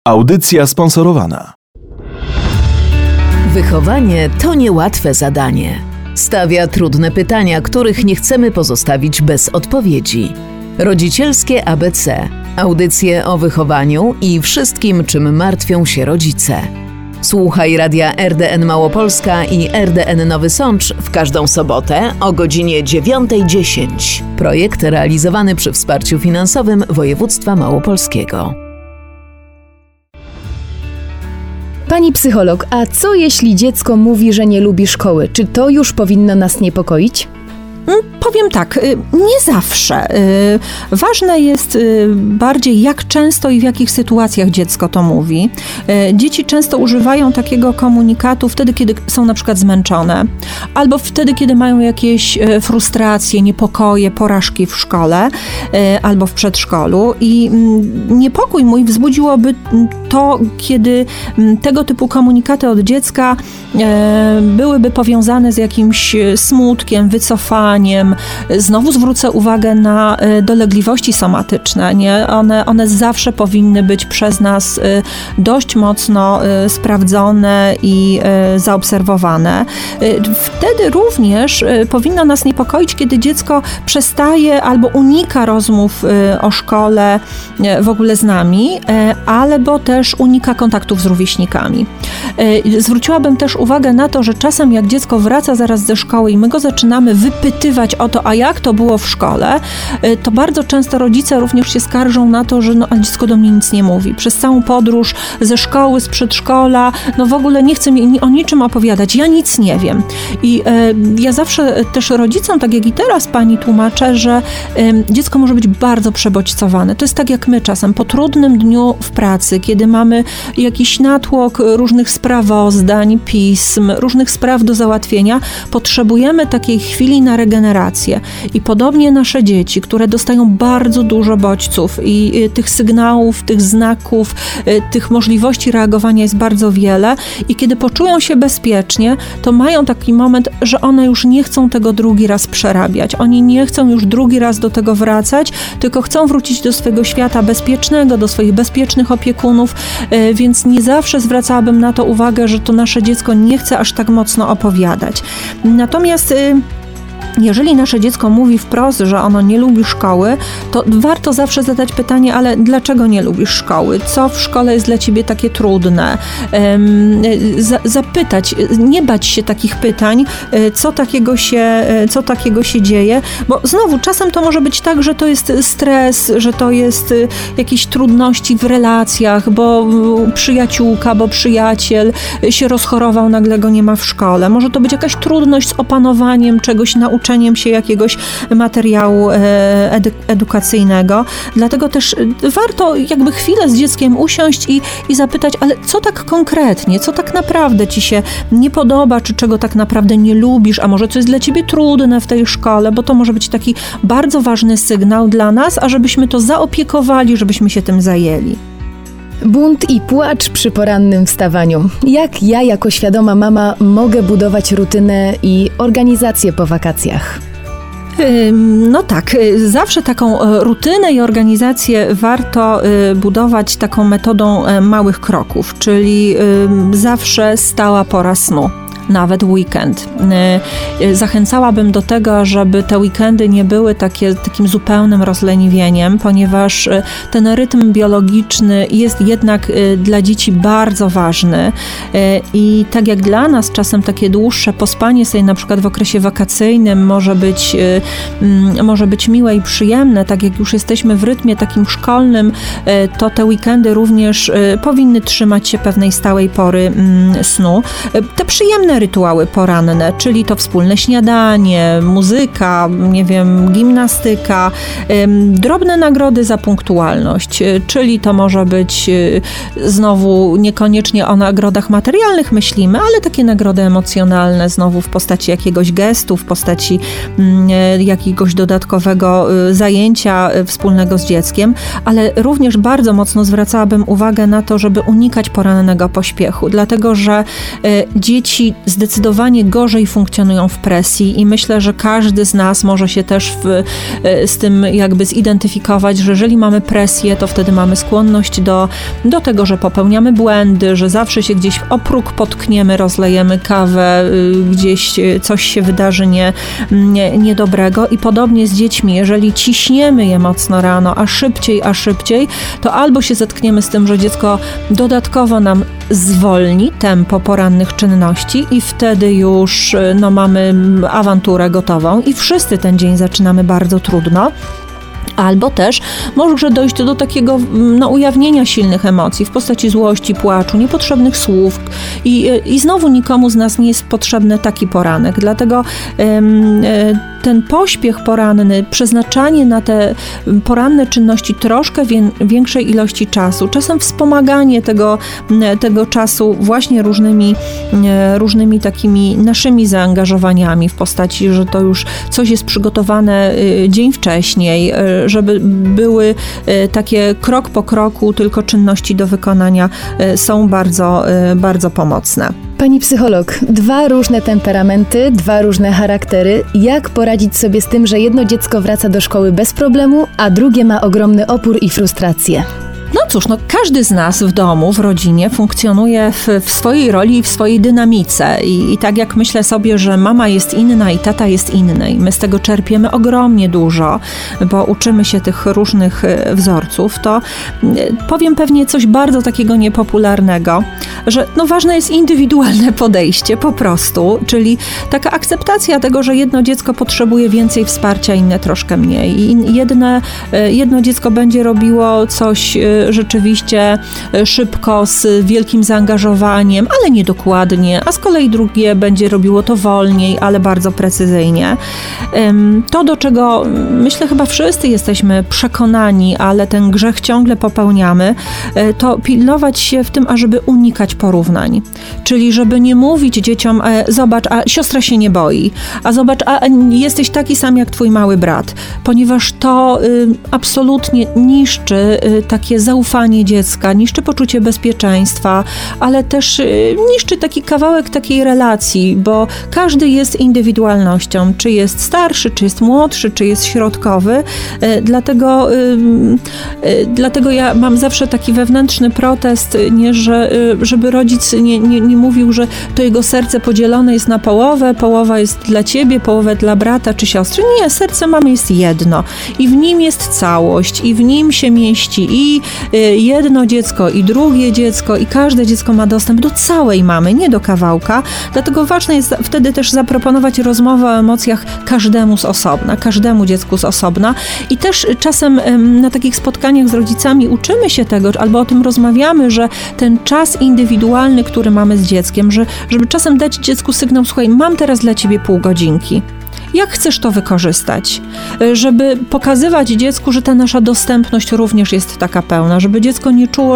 Audycja sponsorowana. Wychowanie to niełatwe zadanie. Stawia trudne pytania, których nie chcemy pozostawić bez odpowiedzi. Rodzicielskie ABC. Audycje o wychowaniu i wszystkim, czym martwią się rodzice. Słuchaj radia RDN Małopolska i RDN Nowy Sącz w każdą sobotę o godzinie 9:10. Projekt realizowany przy wsparciu finansowym Województwa Małopolskiego. Pani psycholog, a co jeśli dziecko mówi, że nie lubi szkoły? Czy to już powinno nas niepokoić? Powiem tak, nie zawsze. Ważne jest bardziej, jak często i w jakich sytuacjach dziecko to mówi. Dzieci często używają takiego komunikatu wtedy, kiedy są na przykład zmęczone, albo wtedy, kiedy mają jakieś frustracje, niepokoje, porażki w szkole albo w przedszkolu. I niepokój mój wzbudziłoby to, kiedy tego typu komunikaty od dziecka byłyby powiązane z jakimś smutkiem, wycofaniem. Znowu zwrócę uwagę na dolegliwości somatyczne. Nie? One zawsze powinny być przez nas dość mocno sprawdzone i zaobserwowane. Wtedy również powinno nas niepokoić, kiedy dziecko przestaje albo unika rozmów o szkole w ogóle z nami, albo też unika kontaktów z rówieśnikami. Zwróciłabym też uwagę na to, że czasem jak dziecko wraca zaraz ze szkoły i my go zaczynamy wypytywać o to, a jak to było w szkole, to bardzo często rodzice również się skarżą na to, że a dziecko do mnie nic nie mówi. Przez całą podróż ze szkoły, z przedszkola, w ogóle nie chce mi o niczym opowiadać. Ja nic nie wiem. I ja zawsze też rodzicom, tak jak i teraz pani tłumaczę, że dziecko może być bardzo przebodźcowane. To jest tak jak my czasem po trudnym dniu w pracy, kiedy mamy jakiś natłok różnych sprawozdań, pism, różnych spraw do załatwienia, potrzebujemy takiej chwili na regenerację. I podobnie nasze dzieci, które dostają bardzo dużo bodźców i tych sygnałów, tych znaków, tych możliwości reagowania jest bardzo wiele i kiedy poczują się bezpiecznie, to mają taki moment, że one już nie chcą tego drugi raz przerabiać. Oni nie chcą już drugi raz do tego wracać, tylko chcą wrócić do swojego świata bezpiecznego, do swoich bezpiecznych opiekunów, więc nie zawsze zwracałabym na to uwagę, że to nasze dziecko nie chce aż tak mocno opowiadać. Natomiast jeżeli nasze dziecko mówi wprost, że ono nie lubi szkoły, to warto zawsze zadać pytanie, ale dlaczego nie lubisz szkoły? Co w szkole jest dla ciebie takie trudne? Zapytać, nie bać się takich pytań, co takiego się dzieje, bo znowu czasem to może być tak, że to jest stres, że to jest jakieś trudności w relacjach, bo przyjaciółka, bo przyjaciel się rozchorował, nagle go nie ma w szkole. Może to być jakaś trudność z opanowaniem czegoś, nauczeniem się jakiegoś materiału edukacyjnego. Dlatego też warto jakby chwilę z dzieckiem usiąść i zapytać, ale co tak konkretnie, co tak naprawdę ci się nie podoba, czy czego tak naprawdę nie lubisz, a może co jest dla ciebie trudne w tej szkole, bo to może być taki bardzo ważny sygnał dla nas, a żebyśmy to zaopiekowali, żebyśmy się tym zajęli. Bunt i płacz przy porannym wstawaniu. Jak ja jako świadoma mama mogę budować rutynę i organizację po wakacjach? No tak, zawsze taką rutynę i organizację warto budować taką metodą małych kroków, czyli zawsze stała pora snu. Nawet weekend. Zachęcałabym do tego, żeby te weekendy nie były takim zupełnym rozleniwieniem, ponieważ ten rytm biologiczny jest jednak dla dzieci bardzo ważny i tak jak dla nas czasem takie dłuższe pospanie sobie na przykład w okresie wakacyjnym może być miłe i przyjemne, tak jak już jesteśmy w rytmie takim szkolnym, to te weekendy również powinny trzymać się pewnej stałej pory snu. Te przyjemne rytuały poranne, czyli to wspólne śniadanie, muzyka, gimnastyka, drobne nagrody za punktualność, czyli to może być znowu niekoniecznie o nagrodach materialnych myślimy, ale takie nagrody emocjonalne znowu w postaci jakiegoś gestu, w postaci jakiegoś dodatkowego zajęcia wspólnego z dzieckiem, ale również bardzo mocno zwracałabym uwagę na to, żeby unikać porannego pośpiechu, dlatego że dzieci zdecydowanie gorzej funkcjonują w presji i myślę, że każdy z nas może się też z tym jakby zidentyfikować, że jeżeli mamy presję, to wtedy mamy skłonność do tego, że popełniamy błędy, że zawsze się gdzieś o próg potkniemy, rozlejemy kawę, gdzieś coś się wydarzy niedobrego i podobnie z dziećmi. Jeżeli ciśniemy je mocno rano, a szybciej, to albo się zetkniemy z tym, że dziecko dodatkowo nam zwolni tempo porannych czynności i wtedy już mamy awanturę gotową i wszyscy ten dzień zaczynamy bardzo trudno. Albo też może dojść do takiego ujawnienia silnych emocji w postaci złości, płaczu, niepotrzebnych słów i znowu nikomu z nas nie jest potrzebny taki poranek. Dlatego ten pośpiech poranny, przeznaczanie na te poranne czynności troszkę większej ilości czasu, czasem wspomaganie tego czasu właśnie różnymi takimi naszymi zaangażowaniami w postaci, że to już coś jest przygotowane dzień wcześniej, żeby były takie krok po kroku tylko czynności do wykonania, są bardzo, bardzo pomocne. Pani psycholog, 2 różne temperamenty, 2 różne charaktery. Jak poradzić sobie z tym, że jedno dziecko wraca do szkoły bez problemu, a drugie ma ogromny opór i frustrację? No cóż, każdy z nas w domu, w rodzinie funkcjonuje w swojej roli i w swojej dynamice i tak jak myślę sobie, że mama jest inna i tata jest inny i my z tego czerpiemy ogromnie dużo, bo uczymy się tych różnych wzorców, to powiem pewnie coś bardzo takiego niepopularnego, że ważne jest indywidualne podejście po prostu, czyli taka akceptacja tego, że jedno dziecko potrzebuje więcej wsparcia, inne troszkę mniej i jedno dziecko będzie robiło coś rzeczywiście szybko, z wielkim zaangażowaniem, ale niedokładnie, a z kolei drugie będzie robiło to wolniej, ale bardzo precyzyjnie. To, do czego myślę chyba wszyscy jesteśmy przekonani, ale ten grzech ciągle popełniamy, to pilnować się w tym, ażeby unikać porównań. Czyli żeby nie mówić dzieciom, zobacz, a siostra się nie boi, a zobacz, a jesteś taki sam jak twój mały brat, ponieważ to absolutnie niszczy takie zaufanie dziecka, niszczy poczucie bezpieczeństwa, ale też niszczy taki kawałek takiej relacji, bo każdy jest indywidualnością, czy jest starszy, czy jest młodszy, czy jest środkowy. Dlatego ja mam zawsze taki wewnętrzny protest, żeby rodzic nie mówił, że to jego serce podzielone jest na połowa jest dla ciebie, połowę dla brata czy siostry. Nie, serce mamy jest jedno i w nim jest całość i w nim się mieści i jedno dziecko i drugie dziecko i każde dziecko ma dostęp do całej mamy, nie do kawałka. Dlatego ważne jest wtedy też zaproponować rozmowę o emocjach każdemu z osobna, każdemu dziecku z osobna i też czasem na takich spotkaniach z rodzicami uczymy się tego, albo o tym rozmawiamy, że ten czas indywidualny, który mamy z dzieckiem, żeby czasem dać dziecku sygnał, słuchaj, mam teraz dla ciebie pół godzinki. Jak chcesz to wykorzystać? Żeby pokazywać dziecku, że ta nasza dostępność również jest taka pełna, żeby dziecko nie czuło,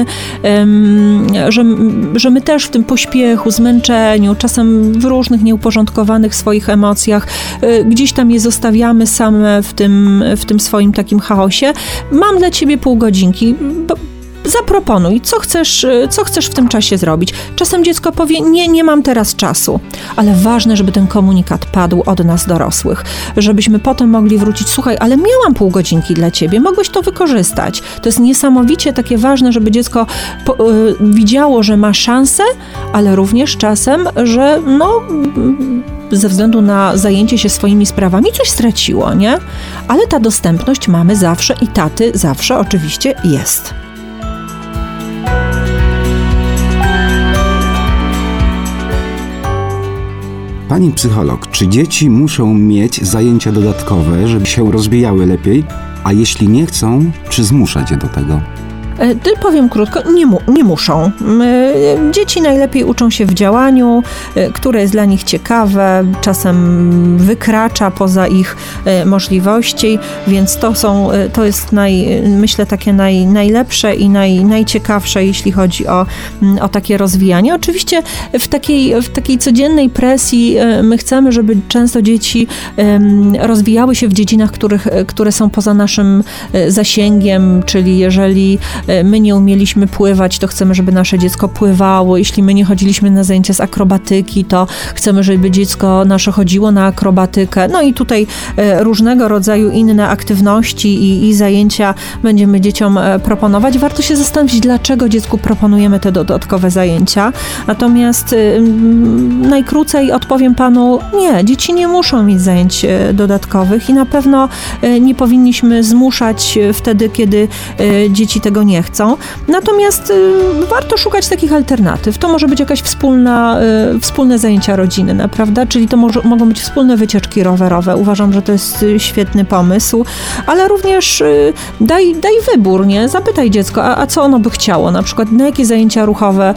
że my też w tym pośpiechu, zmęczeniu, czasem w różnych nieuporządkowanych swoich emocjach, gdzieś tam je zostawiamy same w tym swoim takim chaosie. Mam dla ciebie pół godzinki, zaproponuj, co chcesz w tym czasie zrobić. Czasem dziecko powie, nie mam teraz czasu, ale ważne, żeby ten komunikat padł od nas dorosłych, żebyśmy potem mogli wrócić, słuchaj, ale miałam pół godzinki dla ciebie, mogłeś to wykorzystać. To jest niesamowicie takie ważne, żeby dziecko widziało, że ma szansę, ale również czasem, że ze względu na zajęcie się swoimi sprawami coś straciło, nie? Ale ta dostępność mamy zawsze i taty zawsze oczywiście jest. Pani psycholog, czy dzieci muszą mieć zajęcia dodatkowe, żeby się rozwijały lepiej? A jeśli nie chcą, czy zmuszać je do tego? Powiem krótko, nie muszą. Dzieci najlepiej uczą się w działaniu, które jest dla nich ciekawe, czasem wykracza poza ich możliwości, więc to jest myślę takie najlepsze i najciekawsze, jeśli chodzi o takie rozwijanie. Oczywiście w takiej codziennej presji my chcemy, żeby często dzieci rozwijały się w dziedzinach, które są poza naszym zasięgiem, czyli jeżeli my nie umieliśmy pływać, to chcemy, żeby nasze dziecko pływało. Jeśli my nie chodziliśmy na zajęcia z akrobatyki, to chcemy, żeby dziecko nasze chodziło na akrobatykę. No i tutaj różnego rodzaju inne aktywności i zajęcia będziemy dzieciom proponować. Warto się zastanowić, dlaczego dziecku proponujemy te dodatkowe zajęcia. Natomiast najkrócej odpowiem panu, nie, dzieci nie muszą mieć zajęć dodatkowych i na pewno nie powinniśmy zmuszać wtedy, kiedy dzieci tego nie chcą. Natomiast warto szukać takich alternatyw. To może być jakaś wspólne zajęcia rodzinne, prawda? Czyli to mogą być wspólne wycieczki rowerowe. Uważam, że to jest świetny pomysł, ale również daj wybór, nie? Zapytaj dziecko, a co ono by chciało? Na przykład na jakie zajęcia ruchowe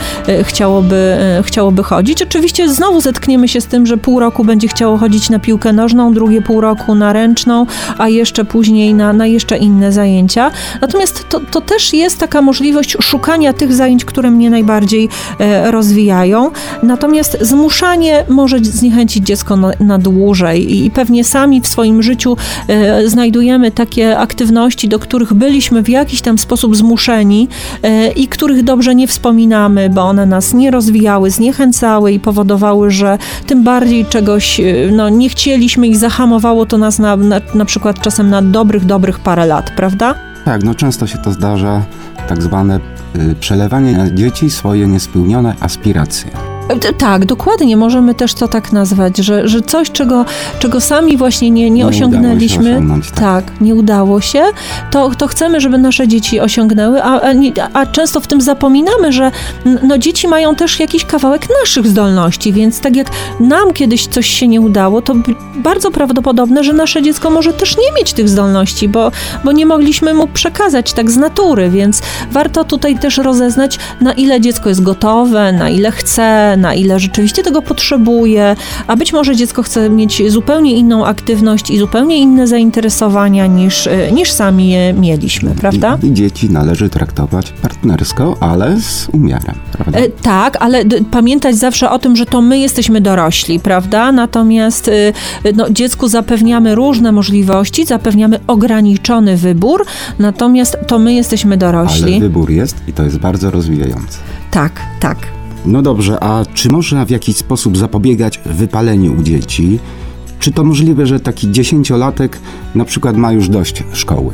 chciałoby chodzić. Oczywiście znowu zetkniemy się z tym, że pół roku będzie chciało chodzić na piłkę nożną, drugie pół roku na ręczną, a jeszcze później na jeszcze inne zajęcia. Natomiast to też jest taka możliwość szukania tych zajęć, które mnie najbardziej rozwijają. Natomiast zmuszanie może zniechęcić dziecko na dłużej i pewnie sami w swoim życiu znajdujemy takie aktywności, do których byliśmy w jakiś tam sposób zmuszeni i których dobrze nie wspominamy, bo one nas nie rozwijały, zniechęcały i powodowały, że tym bardziej czegoś nie chcieliśmy i zahamowało to nas na przykład czasem na dobrych parę lat, prawda? Tak, często się to zdarza, tak zwane przelewanie na dzieci swoje niespełnione aspiracje. Tak, dokładnie, możemy też to tak nazwać, że coś, czego sami właśnie nie osiągnęliśmy, udało się osiągnąć, tak, nie udało się, to chcemy, żeby nasze dzieci osiągnęły, a często w tym zapominamy, że dzieci mają też jakiś kawałek naszych zdolności, więc tak jak nam kiedyś coś się nie udało, to bardzo prawdopodobne, że nasze dziecko może też nie mieć tych zdolności, bo nie mogliśmy mu przekazać tak z natury, więc warto tutaj też rozeznać, na ile dziecko jest gotowe, na ile chce, na ile rzeczywiście tego potrzebuje, a być może dziecko chce mieć zupełnie inną aktywność i zupełnie inne zainteresowania niż sami je mieliśmy, prawda? I dzieci należy traktować partnersko, ale z umiarem, prawda? Tak, ale pamiętać zawsze o tym, że to my jesteśmy dorośli, prawda? Natomiast dziecku zapewniamy różne możliwości, zapewniamy ograniczony wybór, natomiast to my jesteśmy dorośli. Ale wybór jest i to jest bardzo rozwijające. Tak. No dobrze, a czy można w jakiś sposób zapobiegać wypaleniu u dzieci? Czy to możliwe, że taki 10-latek na przykład ma już dość szkoły?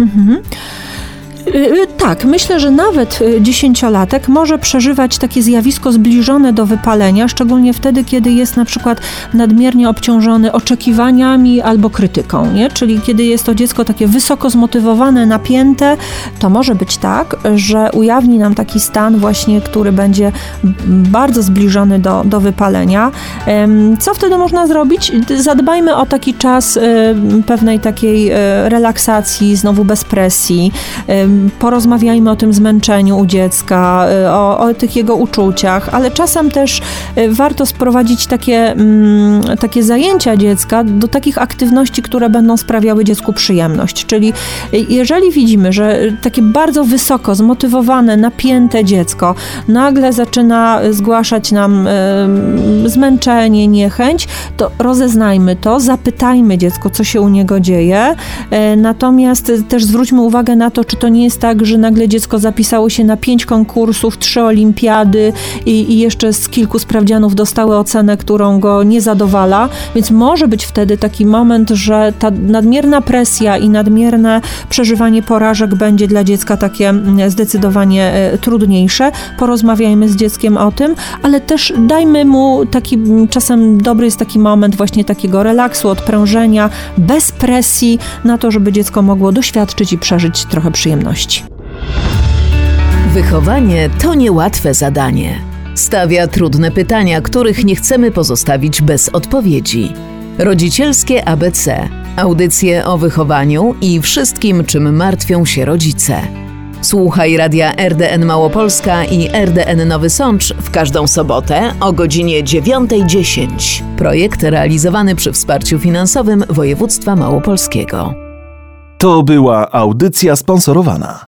Tak, myślę, że nawet 10-latek może przeżywać takie zjawisko zbliżone do wypalenia, szczególnie wtedy, kiedy jest na przykład nadmiernie obciążony oczekiwaniami albo krytyką, nie? Czyli kiedy jest to dziecko takie wysoko zmotywowane, napięte, to może być tak, że ujawni nam taki stan właśnie, który będzie bardzo zbliżony do wypalenia. Co wtedy można zrobić? Zadbajmy o taki czas pewnej takiej relaksacji, znowu bez presji. Porozmawiajmy o tym zmęczeniu u dziecka, o tych jego uczuciach, ale czasem też warto sprowadzić takie zajęcia dziecka do takich aktywności, które będą sprawiały dziecku przyjemność. Czyli jeżeli widzimy, że takie bardzo wysoko zmotywowane, napięte dziecko nagle zaczyna zgłaszać nam zmęczenie, niechęć, to rozeznajmy to, zapytajmy dziecko, co się u niego dzieje, natomiast też zwróćmy uwagę na to, czy to nie jest tak, że nagle dziecko zapisało się na 5 konkursów, 3 olimpiady i jeszcze z kilku sprawdzianów dostały ocenę, którą go nie zadowala, więc może być wtedy taki moment, że ta nadmierna presja i nadmierne przeżywanie porażek będzie dla dziecka takie zdecydowanie trudniejsze. Porozmawiajmy z dzieckiem o tym, ale też dajmy mu czasem dobry jest taki moment właśnie takiego relaksu, odprężenia, bez presji na to, żeby dziecko mogło doświadczyć i przeżyć trochę przyjemności. Wychowanie to niełatwe zadanie. Stawia trudne pytania, których nie chcemy pozostawić bez odpowiedzi. Rodzicielskie ABC. Audycje o wychowaniu i wszystkim, czym martwią się rodzice. Słuchaj radia RDN Małopolska i RDN Nowy Sącz w każdą sobotę o godzinie 9:10. Projekt realizowany przy wsparciu finansowym województwa małopolskiego. To była audycja sponsorowana.